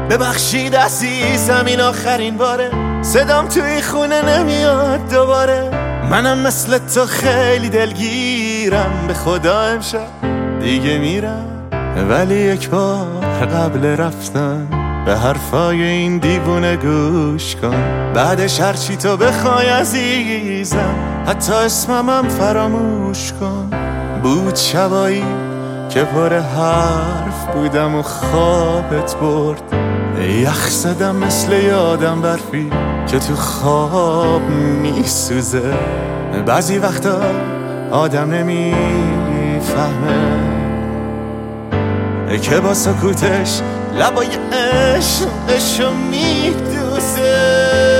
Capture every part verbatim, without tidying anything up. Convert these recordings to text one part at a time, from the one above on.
ببخشید عزیزم این آخرین باره، صدام توی خونه نمیاد دوباره. منم مثل تو خیلی دلگیرم، به خدا امشب دیگه میرم. ولی یک بار قبل رفتن به حرفای این دیوونه گوش کن. بعدش هرچی تو بخوای عزیزم، حتی اسممم فراموش کن. بود شبایی که پر حرف بودم و خوابت برد، یخ زدم مثل یادم برفی که تو خواب میسوزه. بعضی وقتا آدم نمیفهمه که با سکوتش لبای عشقشو میدوزه.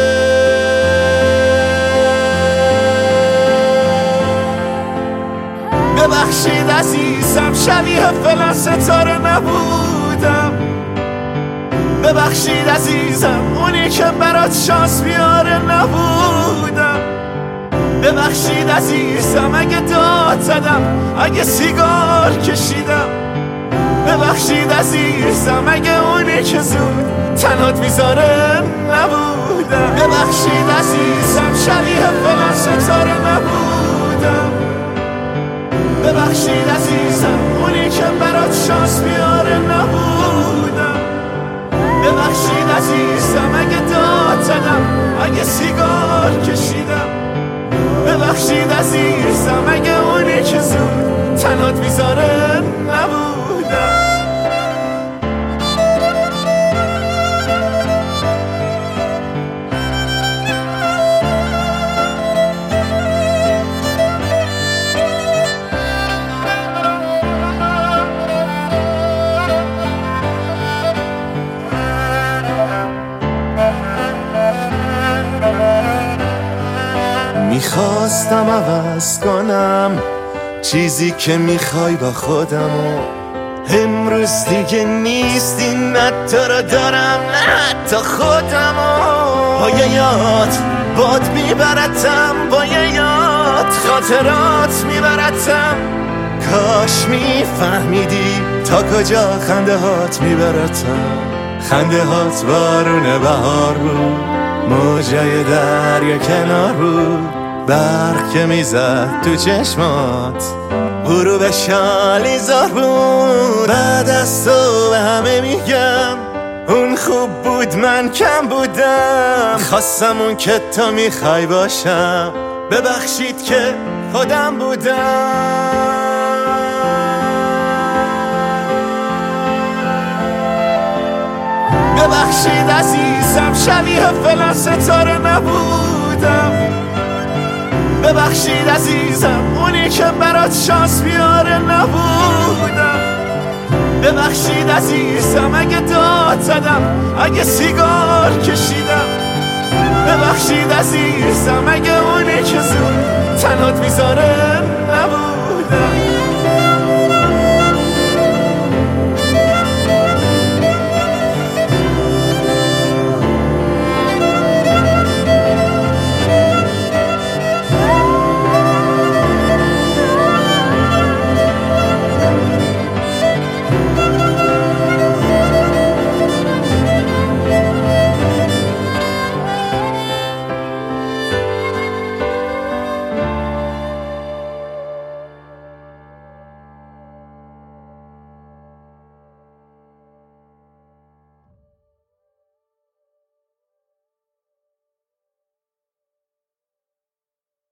ببخشید عزیزم شبیه فلان ستاره نبودم. ببخشید عزیزم اونی که برات شانس بیاره نبودم. ببخشید عزیزم اگه داد زدم، اگه سیگار کشیدم. ببخشید عزیزم اگه اونی که زود تنات میذاره نبودم. ببخشید عزیزم شبیه فلان ستاره نبودم. ببخشید عزیزم اونی که برات شانس بیاره نبودم. ببخشید عزیزم اگه داد زدم، اگه سیگار کشیدم. ببخشید عزیزم اگه اونی که زود تنات میذاره نبودم. میخواستم عوض کنم چیزی که میخوای با خودم و امروز دیگه نیستی، نه تو رو دارم نه حتی خودم و با یه یاد باد میبرتم، با یه یاد خاطرات میبرتم. کاش میفهمیدی تا کجا خنده هات میبرتم. خنده هات بارون بهار بود، موجای دریا کنار بود، برق که میزد تو چشمات، غروب شالیزار بود. بعد از تو به همه میگم اون خوب بود من کم بودم. خواستم اون که تو میخوای باشم، ببخشید که خودم بودم. ببخشید عزیزم شبیه فلان ستاره نبودم. ببخشید عزیزم اونی که برات شانس بیاره نبودم. ببخشید عزیزم اگه داد زدم، اگه سیگار کشیدم. ببخشید عزیزم اگه اونی که زود تنات میذاره نبودم.